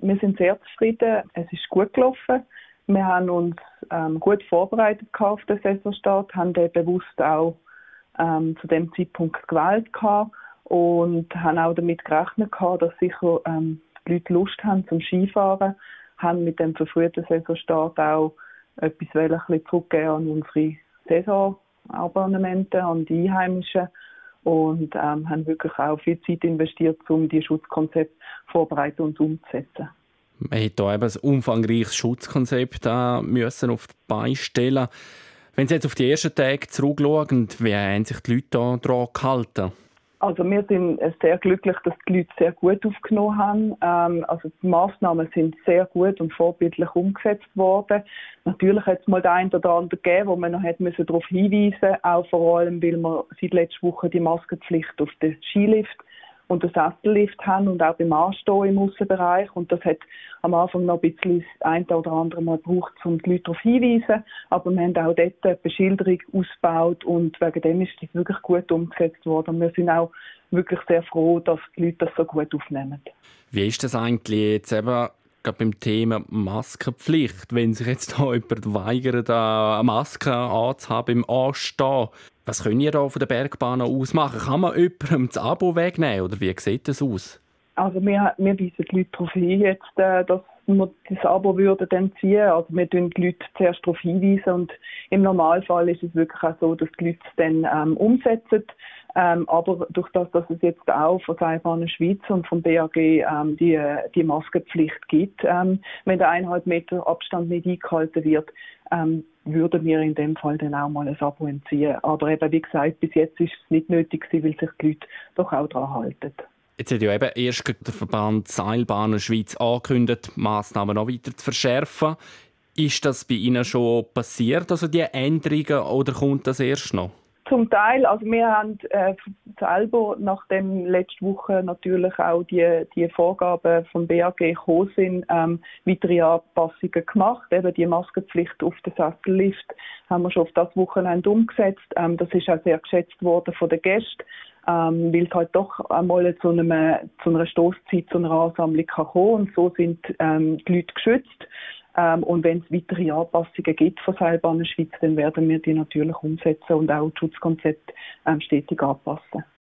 wir sind sehr zufrieden. Es ist gut gelaufen. Wir haben uns gut vorbereitet auf den Saisonstart, haben den bewusst auch zu dem Zeitpunkt gewählt und haben auch damit gerechnet, dass sicher die Leute Lust haben zum Skifahren, haben mit dem verfrühten Saisonstart auch etwas ein bisschen zurückgeben an unsere Saisonabonnemente, an die Einheimischen und haben wirklich auch viel Zeit investiert, um die Schutzkonzepte vorzubereiten und umzusetzen. Man hat hier eben ein umfangreiches Schutzkonzept müssen auf die Beine stellen. Wenn Sie jetzt auf die ersten Tage zurückschauen, wie haben sich die Leute daran gehalten? Also wir sind sehr glücklich, dass die Leute sehr gut aufgenommen haben. Also die Massnahmen sind sehr gut und vorbildlich umgesetzt worden. Natürlich hat es mal den einen oder anderen gegeben, wo man noch darauf hinweisen musste, auch vor allem, weil wir seit letzter Woche die Maskenpflicht auf den Skilift und den Sessellift haben und auch beim Anstehen im Aussenbereich. Und das hat am Anfang noch ein bisschen das eine oder andere Mal gebraucht, um die Leute darauf hinzuweisen. Aber wir haben auch dort eine Beschilderung ausgebaut und wegen dem ist das wirklich gut umgesetzt worden. Und wir sind auch wirklich sehr froh, dass die Leute das so gut aufnehmen. Wie ist das eigentlich jetzt eben gerade beim Thema Maskenpflicht? Wenn sich jetzt da jemand weigert, eine Maske anzuhaben beim Anstehen, was könnt ihr da von der Bergbahn aus machen? Kann man jemandem das Abo wegnehmen oder wie sieht das aus? Also wir weisen die Leute darauf hin, jetzt, dass wir das Abo würden dann ziehen. Also wir hinweisen die Leute zuerst darauf hinweisen und im Normalfall ist es wirklich auch so, dass die Leute es dann umsetzen. Aber durch das, dass es jetzt auch von Seilbahn Schweiz und vom BAG die Maskenpflicht gibt, wenn der 1,5 Meter Abstand nicht eingehalten wird, würden wir in dem Fall dann auch mal ein Abo entziehen. Aber eben, wie gesagt, bis jetzt ist es nicht nötig gewesen, weil sich die Leute doch auch daran halten. Jetzt hat ja eben erst der Verband Seilbahnen Schweiz angekündigt, Massnahmen noch weiter zu verschärfen. Ist das bei Ihnen schon passiert, also die Änderungen, oder kommt das erst noch? Zum Teil, also wir haben selber, nachdem letzte Woche natürlich auch die Vorgaben vom BAG gekommen sind, weitere Anpassungen gemacht. Eben die Maskenpflicht auf den Sessellift haben wir schon auf das Wochenende umgesetzt. Das ist auch sehr geschätzt worden von den Gästen, weil es halt doch einmal zu einer Stosszeit, zu einer Ansammlung kann kommen. Und so sind die Leute geschützt. Und wenn es weitere Anpassungen gibt von Seilbahnen Schweiz, dann werden wir die natürlich umsetzen und auch das Schutzkonzept stetig anpassen.